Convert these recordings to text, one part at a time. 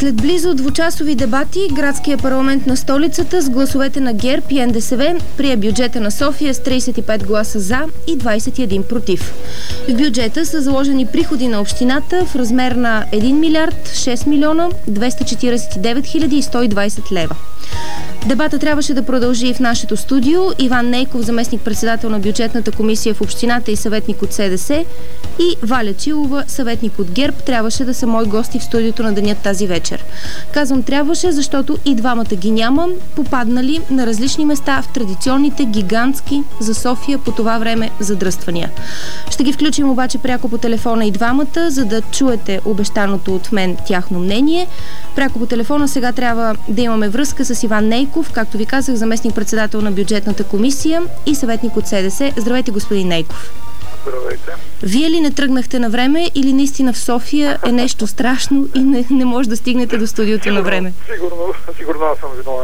След близо двучасови дебати, градския парламент на столицата с гласовете на ГЕРБ и НДСВ прие бюджета на София с 35 гласа за и 21 против. В бюджета са заложени приходи на общината в размер на 1 милиард 6 милиона 249 хиляди и 120 лева. Дебата трябваше да продължи и в нашето студио. Иван Нейков, заместник-председател на бюджетната комисия в общината и съветник от СДС, и Валя Чилова, съветник от ГЕРБ, трябваше да са мои гости в студиото на деня тази вечер. Казвам трябваше, защото и двамата ги няма, попаднали на различни места в традиционните гигантски за София по това време задръствания. Ще ги включим обаче пряко по телефона и двамата, за да чуете обещаното от мен тяхно мнение. Пряко по телефона сега трябва да имаме връзка с Иван Нейков, както ви казах, заместник-председател на бюджетната комисия и съветник от СДС. Здравейте, господин Нейков. Здравейте. Вие ли не тръгнахте на време или наистина в София е нещо страшно и не може да стигнете до студиото на време? Сигурно аз съм виновен.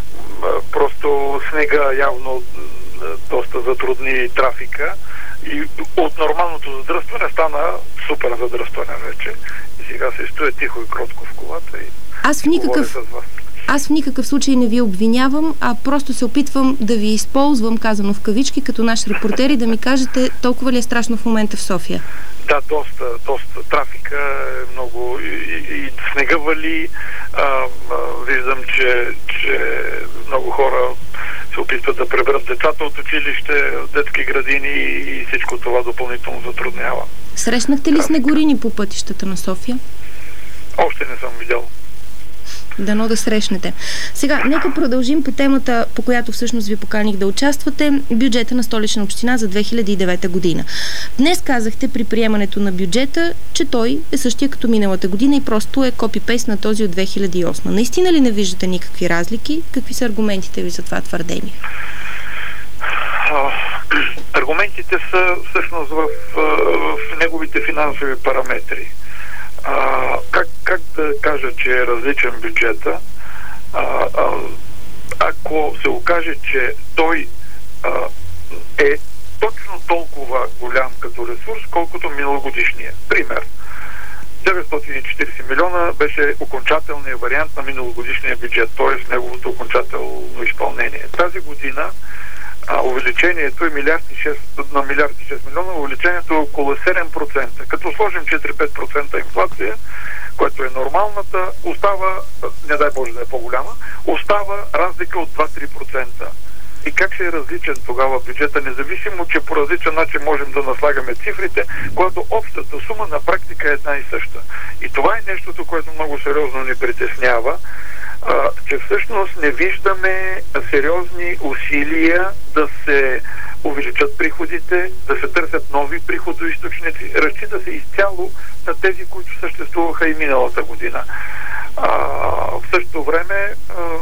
Просто снега явно доста затрудни трафика и от нормалното задръстване стана супер задръстване вече. И сега се стоя тихо и кротко в колата и говоря с вас. Аз в никакъв случай не ви обвинявам, а просто се опитвам да ви използвам, казано в кавички, като наш репортер и да ми кажете толкова ли е страшно в момента в София? Да, доста трафика е много и снега вали. Виждам, че много хора се опитват да преберат децата от училище, детски градини и всичко това допълнително затруднява. Срещнахте ли снегорини по пътищата на София? Още не съм видял. Дано да срещнете. Сега, нека продължим по темата, по която всъщност ви поканих да участвате, бюджета на Столична община за 2009 година. Днес казахте при приемането на бюджета, че той е същия като миналата година и просто е копи-пейст на този от 2008. Наистина ли не виждате никакви разлики? Какви са аргументите ви за това твърдение? Аргументите са всъщност в неговите финансови параметри. Как да кажа, че е различен бюджета, ако се окаже, че той е точно толкова голям като ресурс, колкото миналогодишния. Пример. 940 милиона беше окончателният вариант на миналогодишния бюджет, т.е. неговото окончателно изпълнение. Тази година увеличението е на милиард и 6 милиона, увеличението е около 7%. Като сложим 4-5% инфлация, което е нормалната, остава, не дай Боже да е по-голяма, остава разлика от 2-3%. И как ще е различен тогава бюджета, независимо, че по различен начин можем да наслагаме цифрите, когато общата сума на практика е една и съща. И това е нещото, което много сериозно ни притеснява, че всъщност не виждаме сериозни усилия да се увеличат приходите, да се търсят нови приходоизточници. Разчита се изцяло на тези, които съществуваха и миналата година. В същото време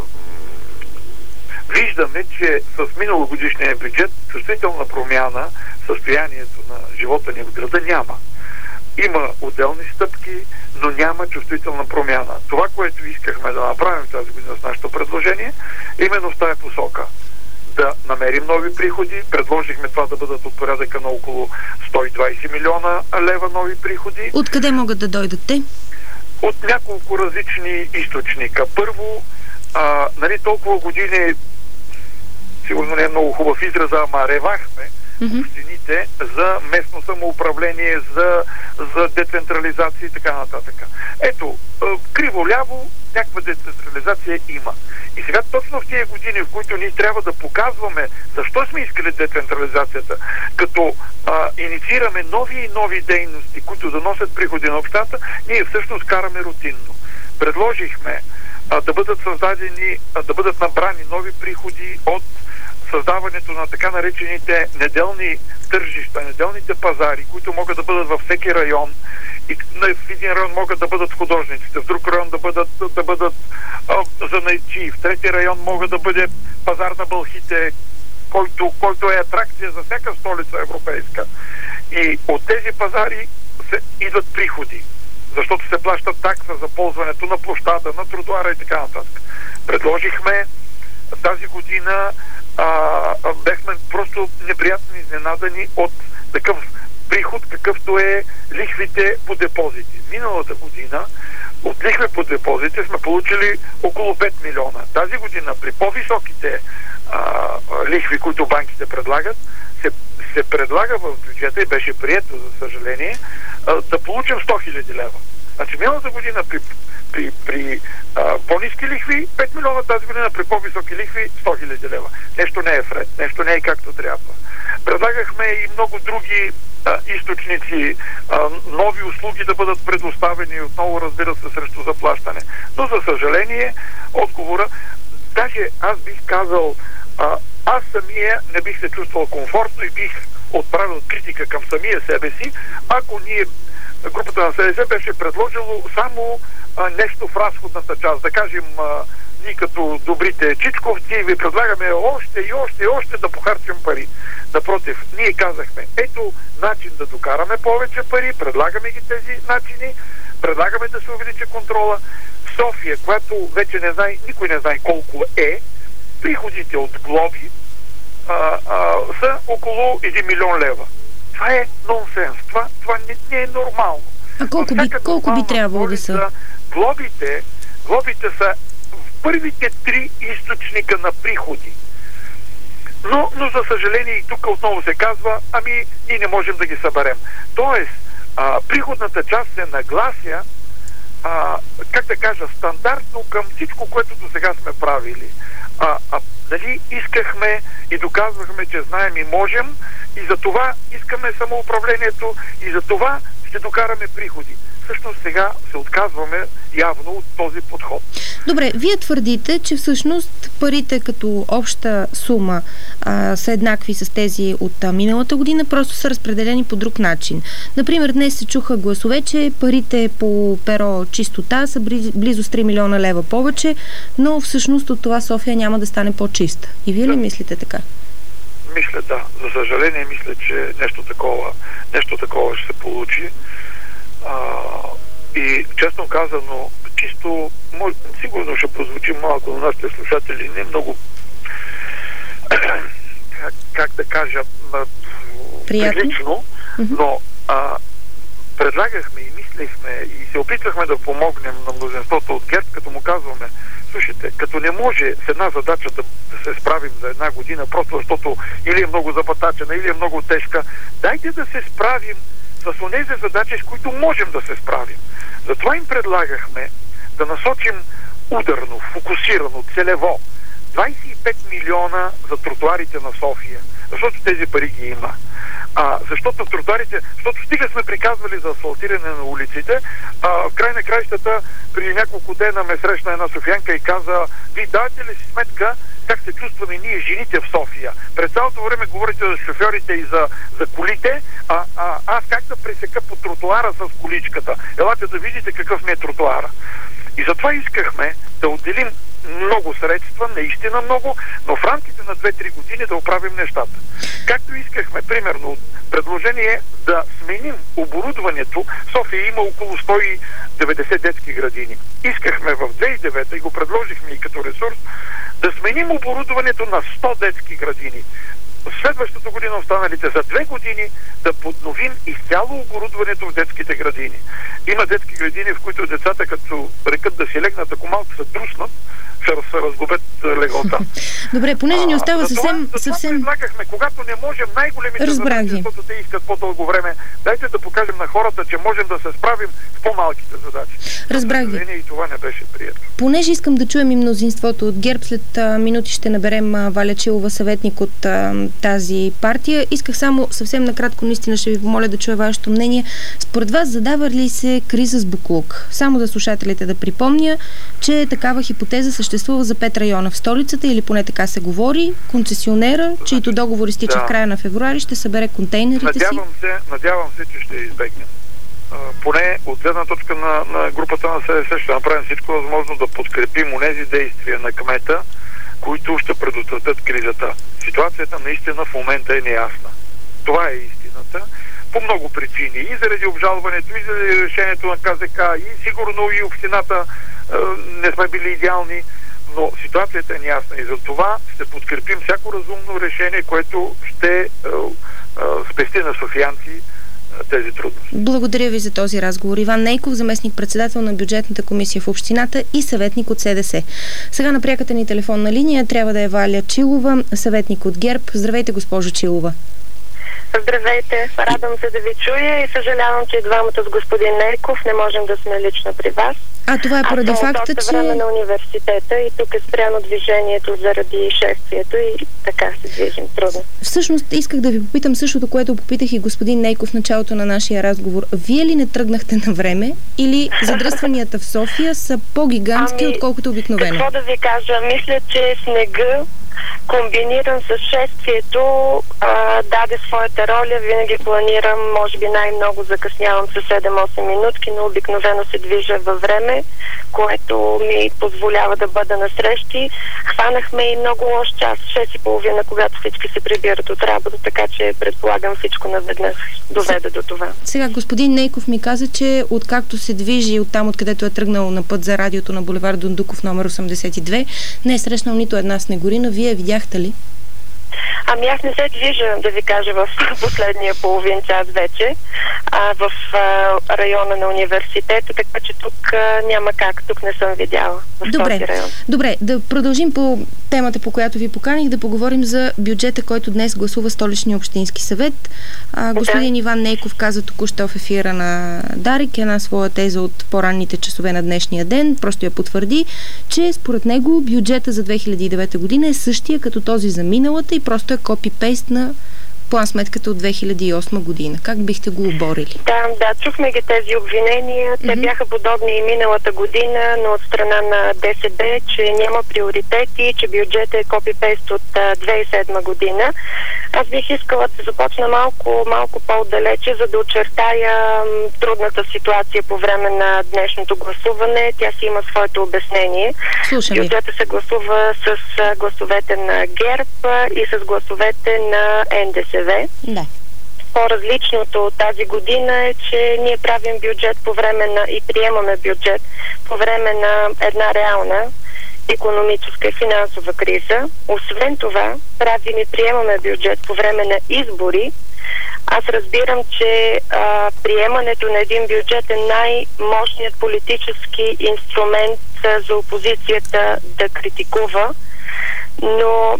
виждаме, че с миналогодишния бюджет чувствителна промяна в състоянието на живота ни в града няма. Има отделни стъпки, но няма чувствителна промяна. Това, което искахме да направим тази година с нашето предложение, именно в тази посока. Да намерим нови приходи. Предложихме това да бъдат от порядъка на около 120 милиона лева нови приходи. Откъде могат да дойдат те? От няколко различни източника. Първо, толкова години, сигурно не е много хубав израза, ама ревахме общините за местно самоуправление, за децентрализация и така нататък. Ето, криво-ляво някаква децентрализация има. И сега точно в тези години, в които ние трябва да показваме защо сме искали децентрализацията, като инициираме нови и нови дейности, които да носят приходи на общата, ние всъщност караме рутинно. Предложихме да бъдат набрани нови приходи от създаването на така наречените неделни тържища, неделните пазари, които могат да бъдат във всеки район. И в един район могат да бъдат художниците, в друг район да бъдат занаятчии, в трети район могат да бъде пазар на бълхите, който е атракция за всяка столица европейска. И от тези пазари идват приходи, защото се плащат такса за ползването на площада, на тротуара и така нататък. Предложихме тази година, бяхме просто неприятно изненадани от такъв приход, какъвто е лихвите по депозити. Миналата година от лихви по депозите сме получили около 5 милиона. Тази година при по-високите лихви, които банките предлагат, се предлага в бюджета и беше прието, за съжаление, да получим 100 хиляди лева. Значи миналата година при по-ниски лихви 5 милиона, тази година при по-високи лихви 100 хиляди лева. Нещо не е вред, нещо не е както трябва. Предлагахме и много други източници, нови услуги да бъдат предоставени, отново разбира се срещу заплащане. Но за съжаление отговора, даже аз бих казал, аз самия не бих се чувствал комфортно и бих отправил критика към самия себе си, ако ние, групата на СДС, беше предложило само нещо в разходната част. Да кажем, ние като добрите чичковци ви предлагаме още и още и още да похарчим пари. Напротив, ние казахме, ето начин да докараме повече пари, предлагаме ги тези начини, предлагаме да се увеличи контрола. В София, която вече не знае, никой не знае колко е, приходите от глоби са около 1 милион лева. Това е нонсенс. Това не е нормално. А колко би трябвало да са? Глобите са в първите 3 източника на приходи. Но за съжаление и тук отново се казва, ние не можем да ги съберем. Тоест, приходната част се наглася, как да кажа, стандартно към всичко, което до сега сме правили. Дали искахме и доказвахме, че знаем и можем, и за това искаме самоуправлението, и за това ще докараме приходи. Всъщност сега се отказваме явно от този подход. Добре, вие твърдите, че всъщност парите като обща сума са еднакви с тези от миналата година, просто са разпределени по друг начин. Например, днес се чуха гласове, че парите по перо чистота са близо с 3 милиона лева повече, но всъщност от това София няма да стане по-чиста. И вие ли мислите така? Мисля, да. За съжаление, мисля, че нещо такова ще се получи. И честно казано, чисто, сигурно ще прозвучи малко на нашите слушатели, не много, как да кажа, прилично, но предлагахме и мислихме и се опитвахме да помогнем на мнозинството от ГЕРБ, като му казваме, слушайте, като не може с една задача да се справим за една година, просто защото или е много запътачена, или е много тежка, дайте да се справим с онези задачи, с които можем да се справим. Затова им предлагахме да насочим ударно, фокусирано, целево 25 милиона за тротуарите на София, защото тези пари ги има. Защото стига сме приказвали за асфалтиране на улиците, в край на краищата преди няколко дена ме срещна една софиянка и каза, ви давате ли си сметка как се чувстваме ние, жените в София? През цялото време говорите за шофьорите и за колите, аз как да пресека по тротуара с количката? Елате да видите какъв ми е тротуара. И затова искахме да отделим много средства, наистина много, но в рамките на 2-3 години да оправим нещата. Както искахме, примерно, предложение да сменим оборудването. В София има около 190 детски градини. Искахме в 2009 и го предложихме и като ресурс да сменим оборудването на 100 детски градини. Следващата година, останалите за 2 години, да подновим изцяло оборудването в детските градини. Има детски градини, в които децата, като рекат да си легнат, ако малко се труснат, ще се разгубят леглота. Добре, понеже ни остава съвсем... Това предлагахме, когато не можем най-големите задачи, защото те искат по-дълго време, дайте да покажем на хората, че можем да се справим с по-малките задачи. Разбрах ви. И това не беше прието. Понеже искам да чуем и мнозинството от ГЕРБ, след минути ще наберем Валя Чилова, съветник от тази партия. Исках само съвсем накратко, наистина ще ви помоля да чуя вашето мнение. Според вас задава ли се криза с боклук? Само за слушателите да припомня, че такава хипотеза съществува за 5 района в столицата, или поне така се говори. Концесионера, чието договор изтича в края на февруари, ще събере контейнерите си. Надявам се, че ще избегнем. Поне от гледна точка на групата на СДС ще направим всичко възможно да подкрепим онези действия на кмета, които ще предотвратят кризата. Ситуацията наистина в момента е неясна. Това е истината. По много причини. И заради обжалването, и заради решението на КЗК, и сигурно и общината не сме били идеални, но ситуацията е неясна и за това ще подкрепим всяко разумно решение, което ще спести на софиянци тези трудности. Благодаря ви за този разговор. Иван Нейков, заместник-председател на бюджетната комисия в общината и съветник от СДС. Сега на пряката ни телефонна линия трябва да е Валя Чилова, съветник от ГЕРБ. Здравейте, госпожо Чилова. Здравейте, радвам се да ви чуя и съжалявам, че двамата с господин Нейков не можем да сме лично при вас. А това е поради факта, че... време на университета и тук е спряно движението заради шествието и така се движим трудно. Всъщност исках да ви попитам същото, което попитах и господин Нейков в началото на нашия разговор. Вие ли не тръгнахте на време или задръстванията в София са по-гигантски, отколкото обикновено? Какво да ви кажа? Мисля, че снега комбиниран с шествието даде своята роля. Винаги планирам, може би най-много закъснявам с 7-8 минутки, но обикновено се движа във време, което ми позволява да бъда на срещи. Хванахме и много лош час, 6:30, когато всички се прибират от работа, така че предполагам всичко наведнъж доведе до това. Сега господин Нейков ми каза, че откакто се движи оттам, откъдето е тръгнал на път за радиото на булевард Дондуков номер 82, не е срещнал нито една снегорина. Вие видяхте ли? Ами аз не се движа, да ви кажа, в последния половин час вече в района на университета, така че тук няма как, тук не съм видяла в този район. Добре, да продължим по темата, по която ви поканих, да поговорим за бюджета, който днес гласува Столичния общински съвет. Господин Иван Нейков каза току-що в ефира на Дарик една своя теза от по-ранните часове на днешния ден, просто я потвърди, че според него бюджета за 2009 година е същия като този за миналата и просто е копи-пейст на план-сметката от 2008 година. Как бихте го оборили? Да, чухме ги тези обвинения. Те бяха подобни и миналата година, но от страна на ДСБ, че няма приоритети, че бюджетът е копи-пейст от 2007 година. Аз бих искала да започна малко по-отдалече, за да очертая трудната ситуация по време на днешното гласуване. Тя си има своето обяснение. Бюджетът се гласува с гласовете на ГЕРБ и с гласовете на НДСВ. Да. По-различното от тази година е, че ние правим бюджет и приемаме бюджет по време на една реална икономическа и финансова криза. Освен това, правим и приемаме бюджет по време на избори. Аз разбирам, че приемането на един бюджет е най-мощният политически инструмент за опозицията да критикува, но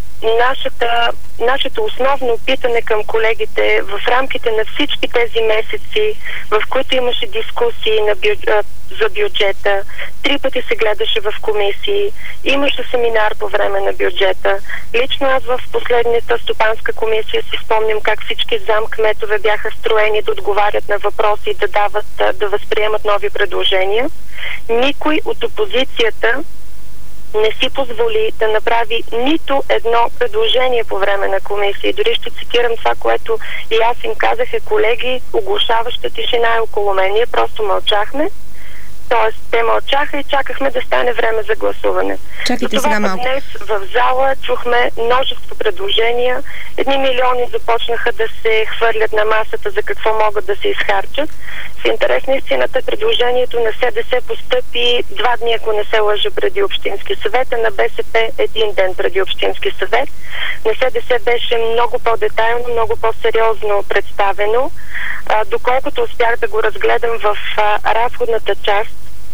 нашето основно питане към колегите в рамките на всички тези месеци, в които имаше дискусии за бюджета, 3 пъти се гледаше в комисии, имаше семинар по време на бюджета. Лично аз в последната стопанска комисия си спомням как всички замкметове бяха строени да отговарят на въпроси и да възприемат нови предложения. Никой от опозицията не си позволи да направи нито едно предложение по време на комисия. Дори ще цитирам това, което и аз им казах, колеги, оглушаваща тишина е около мен. Ние просто мълчахме. Тоест, те мълчаха и чакахме да стане време за гласуване. Затова днес в зала чухме множество предложения. 1 милиони започнаха да се хвърлят на масата за какво могат да се изхарчат. В интерес на истината предложението на СДС постъпи 2 дни, ако не се лъжа, преди Общински съвет, а на БСП 1 ден преди Общински съвет. На СДС беше много по-детайлно, много по-сериозно представено. Доколкото успях да го разгледам в разходната част,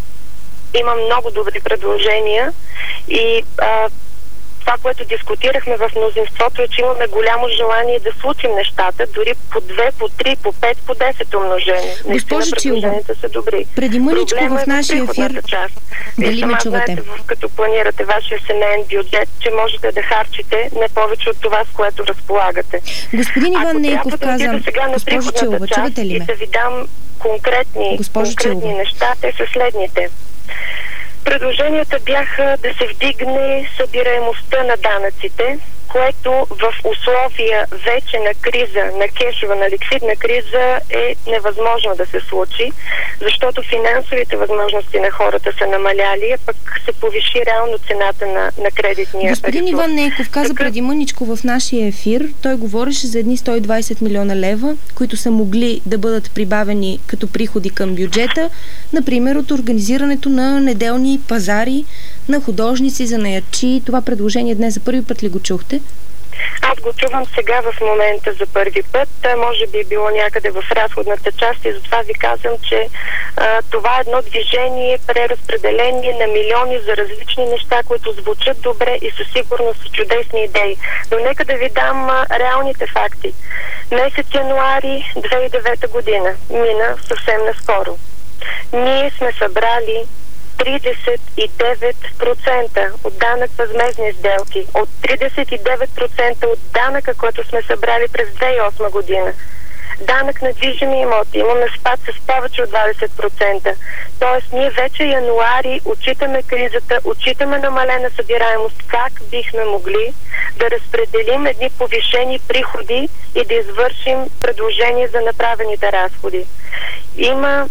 има много добри предложения и това, което дискутирахме в мнозинството е, че имаме голямо желание да случим нещата, дори по 2, по 3, по 5, по 10 умножения. Госпожо Чилова, са добри. Преди мъничко в нашия ефир... Дали ме чувате? Знаете, като планирате вашия семейен бюджет, че можете да харчите не повече от това, с което разполагате. Господин Иван Нейков каза... Госпожо Чилова, чувате ли ме? И да ви дам конкретни неща, те са следните. Предложенията бяха да се вдигне събираемостта на данъците, което в условия вече на криза, на кешова, на ликвидна криза е невъзможно да се случи, защото финансовите възможности на хората са намаляли, а пък се повиши реално цената на кредитния ресурс. Господин Иван Нейков каза преди мъничко в нашия ефир, той говореше за едни 120 милиона лева, които са могли да бъдат прибавени като приходи към бюджета, например от организирането на неделни пазари на художници, занаятчии. Това предложение днес за първи път ли го чухте? Аз го чувам сега в момента за първи път. Може би било някъде в разходната част и затова ви казвам, че това е едно движение, преразпределение на милиони за различни неща, които звучат добре и със сигурност са чудесни идеи. Но нека да ви дам реалните факти. Месец януари 2009 година мина съвсем наскоро. Ние сме събрали 39% от данък възмездни сделки, от 39% от данъка, който сме събрали през 2008 година. Данък на движими имоти имаме спад с повече от 20%. Тоест ние вече януари отчитаме кризата, отчитаме намалена събираемост. Как бихме могли да разпределим едни повишени приходи и да извършим предложение за направените разходи? Има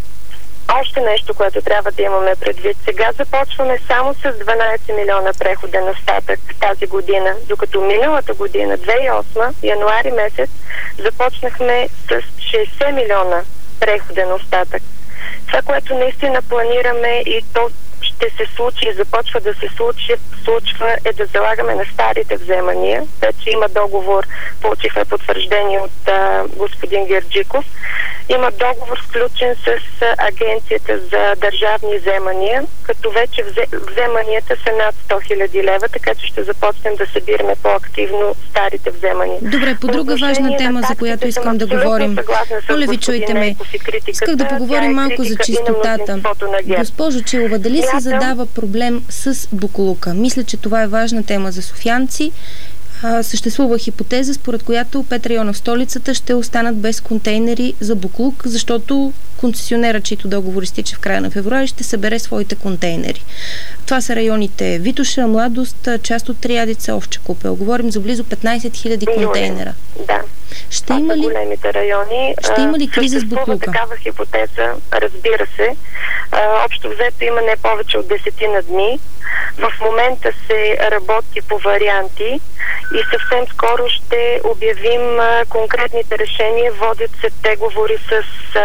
още нещо, което трябва да имаме предвид. Сега започваме само с 12 милиона преходен остатък тази година, докато миналата година, 2008, януари месец, започнахме с 60 милиона преходен остатък. Това, което наистина планираме и то ще се случи и започва да се случва, е да залагаме на старите вземания. Вече има договор, получихме потвърждение от господин Герджиков. Има договор сключен с Агенцията за държавни вземания, като вече вземанията са над 100 000 лева, така че ще започнем да събираме по-активно старите вземания. Добре, по друга важна тема, за която искам да говорим. Моля ви, чуйте ме. Исках да поговорим малко за чистотата. Госпожо Чилова, дали се задава проблем с боклука? Мисля, че това е важна тема за софиянци. Съществува хипотеза, според която 5 района в столицата ще останат без контейнери за боклук, защото концесионера, чийто договор изтича в края на февруари, ще събере своите контейнери. Това са районите Витоша, Младост, част от Триадица, Овча купел. Говорим за близо 15 000 контейнера. Да. Ще има ли големите райони? Ще има ли криза с боклука? Такава хипотеза, разбира се. Общо взето има не повече от 10 дни. В момента се работи по варианти и съвсем скоро ще обявим конкретните решения. Водят се преговори с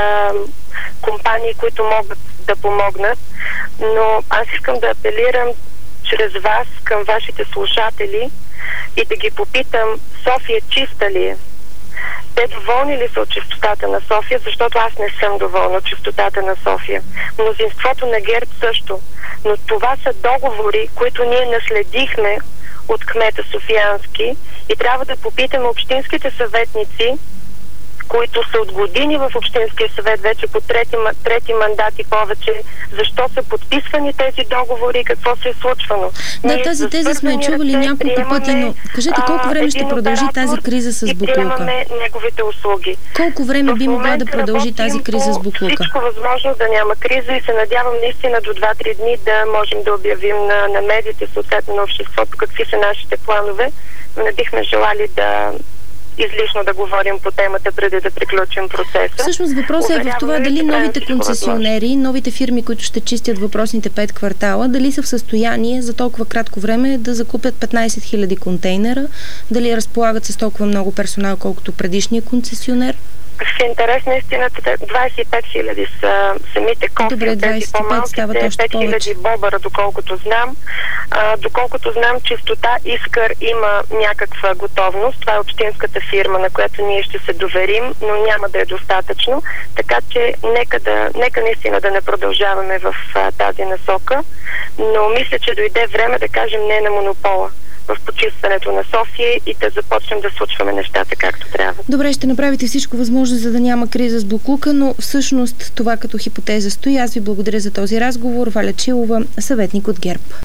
компании, които могат да помогнат. Но аз искам да апелирам чрез вас към вашите слушатели и да ги попитам: София чиста ли е? Те доволни ли са от чистотата на София? Защото аз не съм доволна от чистотата на София. Мнозинството на ГЕРБ също. Но това са договори, които ние наследихме от кмета Софиянски и трябва да попитаме общинските съветници, които са от години в Общинския съвет, вече по трети мандат и повече, защо са подписвани тези договори и какво се е случвано. Да, тази теза сме чували няколко пъти, но кажете колко време ще продължи тази криза с боклука? И приемаме неговите услуги. Колко време би могла да продължи тази криза с боклука? Всичко възможно да няма криза и се надявам наистина до 2-3 дни да можем да обявим на медиите, съответно на обществото, какви са нашите планове, но не бихме желали да излишно да говорим по темата преди да приключим процеса. Всъщност въпросът е в това дали новите концесионери, новите фирми, които ще чистят въпросните 5 квартала, дали са в състояние за толкова кратко време да закупят 15 000 контейнера, дали разполагат с толкова много персонал, колкото предишния концесионер? В интерес на истината 25 000 са самите копии. Добре, 25 стават още повече. 5 000 бобъра, доколкото знам. Доколкото знам, Чистота Искър има някаква готовност. Това е общинската фирма, на която ние ще се доверим, но няма да е достатъчно. Така че нека наистина да не продължаваме в тази насока. Но мисля, че дойде време да кажем не на монопола в почистването на София и да започнем да случваме нещата както трябва. Добре, ще направите всичко възможно, за да няма криза с боклука, но всъщност това като хипотеза стои. Аз ви благодаря за този разговор. Валя Чилова, съветник от ГЕРБ.